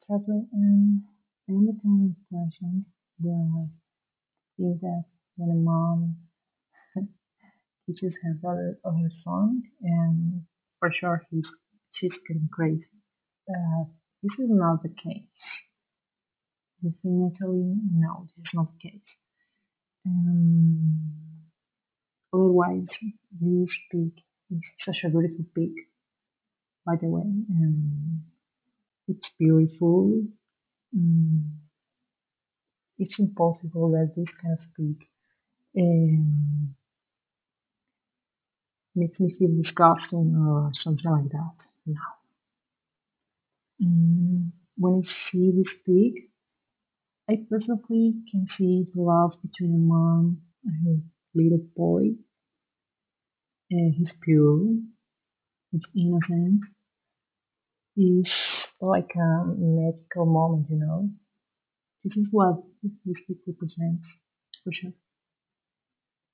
Exactly. And the time is flashing the thing that when a mom kisses her brother or her son, and for sure she's getting crazy. This is not the case. Definitely, no, this is not the case. Um, Otherwise, this pig is such a beautiful pig, by the way. It's beautiful. Um, it's impossible that this kind of pig um, makes me feel disgusting or something like that. No. When I see this pig, I perfectly can see the love between a mom and her little boy. He's pure, he's innocent, he's like a magical moment. This is what this pig represents, for sure.